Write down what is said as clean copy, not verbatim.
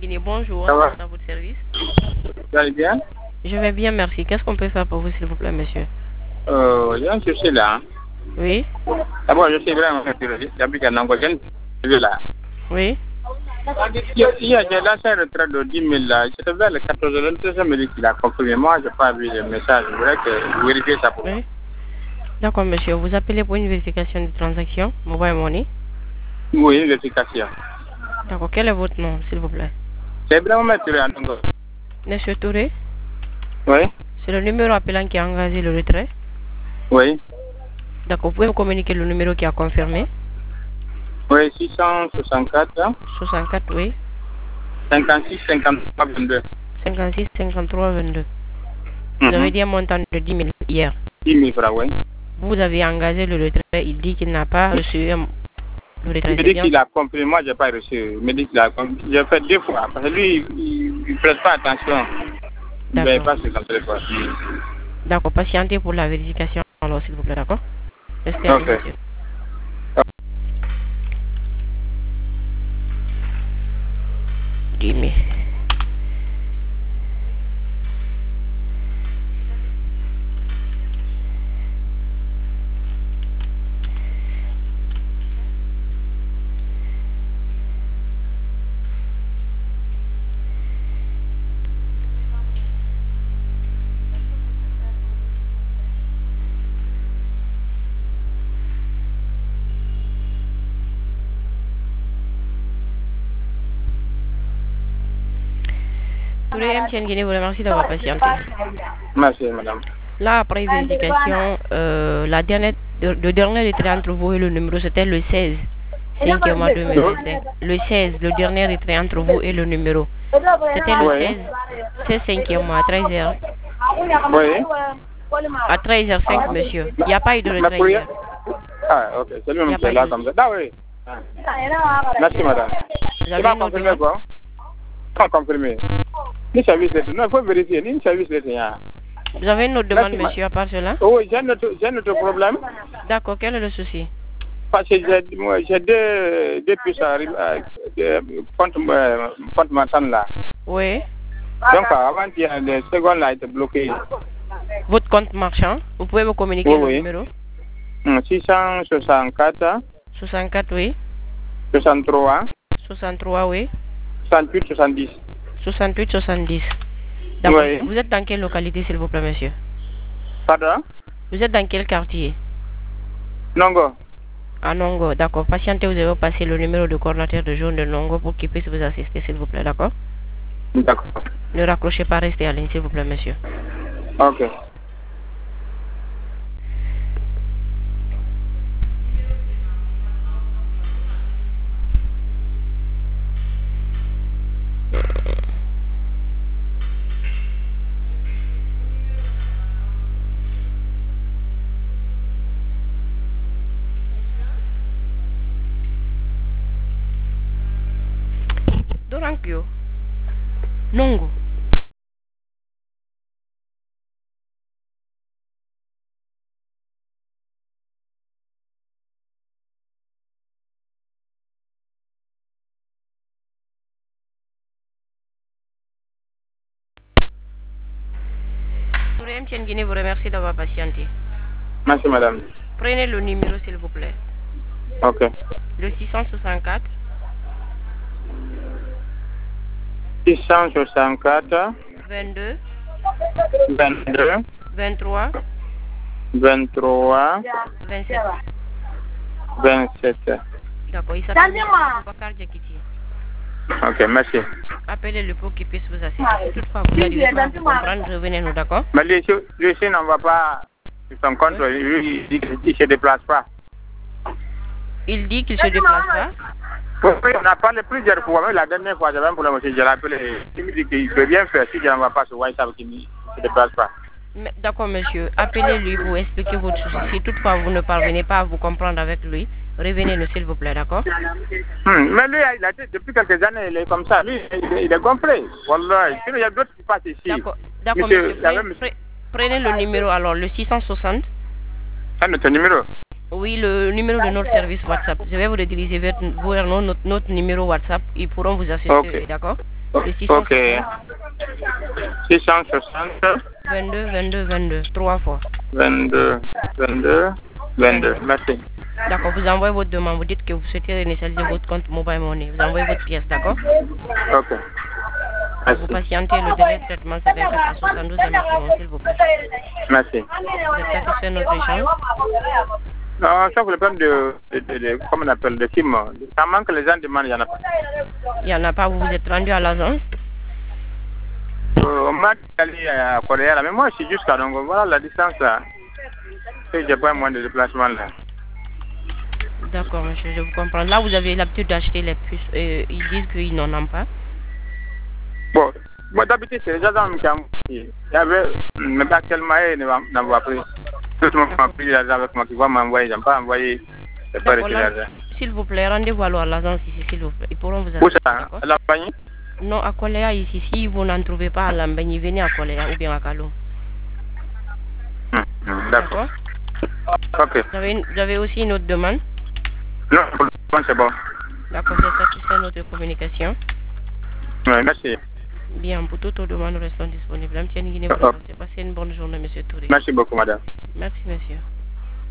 Guinée, bonjour. Ça va? Dans votre service. Vous allez bien? Je vais bien, merci. Qu'est-ce qu'on peut faire pour vous, s'il vous plaît, monsieur? Je suis là. Oui. D'abord, je suis vraiment intéressé. J'habite à Nangogen. Je suis là. Oui. Il y a j'ai lancé un retrait de 10 000 là. C'était vers le 14 heures. Le 13 midi qu'il a confirmé. Moi, je n'ai pas vu le message. Je voudrais que vous vérifiez ça pour moi. Oui. D'accord, monsieur. Vous appelez pour une vérification de transaction, mobile money. Oui, une vérification. D'accord. Quel est votre nom, s'il vous plaît? C'est vraiment Touré à Nango. Monsieur Touré, Oui. c'est le numéro appelant qui a engagé le retrait. Oui. D'accord. Vous pouvez me communiquer le numéro qui a confirmé? Oui, 664 64, oui. 56 53 22. 56 53 22. Vous avez dit un montant de 10 000 hier. 10 000 francs, oui. Vous avez engagé le retrait. Il dit qu'il n'a pas reçu le retrait. Il me dit qu'il a compris. Moi, je n'ai pas reçu. Il me dit qu'il a compris. J'ai fait 2 fois. Parce que lui, il ne prête pas attention. Il ne veut pas se concentrer. D'accord. Patientez pour la vérification, alors, s'il vous plaît, d'accord? Restez avec monsieur. Dis-moi. Touré MTN Guinée vous remercie d'avoir patienté. Merci, madame. Là, après vérification, le dernier retrait entre vous et le numéro, c'était le 16, 5e mois 2025. Le 16, le dernier retrait entre vous et le numéro. C'était le 16, 5e mois, à 13h. Oui. À 13h05, monsieur. Il n'y a pas eu de retrait hier. Ah, ok. C'est lui-même qui est là comme ça. Ah oui. Merci, madame. Vous avez une autre demande? Quoi? Pas confirmé. Ni service lettre. Non, il faut vérifier. Ni service lettre. Vous avez une autre demande, monsieur, à part cela? Oui, j'ai un autre problème. D'accord, quel est le souci? Parce que j'ai deux puces contre ma tante là. Oui. Donc, avant-hier, le second là était bloqué. Votre compte marchand, vous pouvez me communiquer le numéro? 664. 64, oui. 63. 63, oui. 68, 70. 68, 70. D'accord. Oui. Vous êtes dans quelle localité, s'il vous plaît, monsieur? Pardon? Vous êtes dans quel quartier? Nongo. À Nongo, d'accord. Patientez, vous avez passé le numéro de coordinateur de zone de Nongo pour qu'il puisse vous assister, s'il vous plaît, d'accord? D'accord. Ne raccrochez pas, restez à ligne, s'il vous plaît, monsieur. Ok. Dorankyo. Nongo. Touré MTN Guinée vous remercie d'avoir patienté. Merci, madame. Prenez le numéro, s'il vous plaît. Ok. Le 664. 664. 22. 22. 23. 23. 27. 27. D'accord, il s'appelle Bakar Djakiti. Ok, merci. Appelez-le pour qu'il puisse vous assister. Si toutefois vous n'arrivez pas à vous comprendre, revenez-nous, d'accord? Mais lui n'en va pas sur son compte, lui, il dit qu'il ne se déplace pas. Il dit qu'il se déplace pas? Oui, on a parlé plusieurs fois. Même la dernière fois, j'avais un problème aussi. Je l'ai appelé. Il me dit qu'il peut bien faire si je n'en va pas sur WhatsApp, qu'il ne se déplace pas. D'accord, monsieur. Appelez-lui pour expliquer votre souci. Si toutefois vous ne parvenez pas à vous comprendre avec lui, revenez-nous, s'il vous plaît, d'accord? Mais lui, depuis quelques années, il est comme ça. Lui, il est complet. Wallah, sinon, il y a d'autres qui passent ici. D'accord, monsieur. Prenez le numéro alors, le 660. C'est notre numéro? Oui, le numéro de notre service WhatsApp. Je vais vous rediriger vers notre numéro WhatsApp. Ils pourront vous assister, d'accord? Le 660. Ok. 660. 22, 22, 22. 3 fois. 22, 22, 22. Merci. D'accord, vous envoyez votre demande. Vous dites que vous souhaitez réinitialiser votre compte Mobile Money. Vous envoyez votre pièce, d'accord? Ok. Merci. Vous patientez, le délai de traitement c'est 24 à 72 heures maximum, s'il vous plaît. Merci. Vous êtes satisfait de notre échange? Non, ça, le problème comment on appelle, de film. Ça manque, les gens demandent, il n'y en a pas. Il n'y en a pas, vous vous êtes rendu à l'agence? On m'a allé à Corée, mais moi, je suis jusqu'à Dongo. Voilà la distance là. Je n'ai pas moins de déplacement là. D'accord, monsieur, je vous comprends. Là, vous avez l'habitude d'acheter les puces. Ils disent qu'ils n'en ont pas. Bon, moi d'habitude, c'est déjà dans le camp. Il y avait, mais pas actuellement, il n'en voit plus. Tout le monde m'a pris l'argent avec moi qui va m'envoyer. Je n'ai pas envoyé. C'est pas reçu l'argent. S'il vous plaît, rendez-vous alors à l'agence ici, s'il vous plaît. Ils pourront vous Où aider. ça? À la compagnie? Non, à Koléa ici. Si vous n'en trouvez pas à Lambagny, venez à Koléa ou bien à Kalou. D'accord. Ok. Vous avez aussi une autre demande? Non, pour le moment, c'est bon. D'accord, vous êtes satisfait de notre communication? Oui, merci. Bien, pour toutes vos demandes, nous restons disponibles. Passez une bonne journée, monsieur Touré. Merci beaucoup, madame. Merci, monsieur.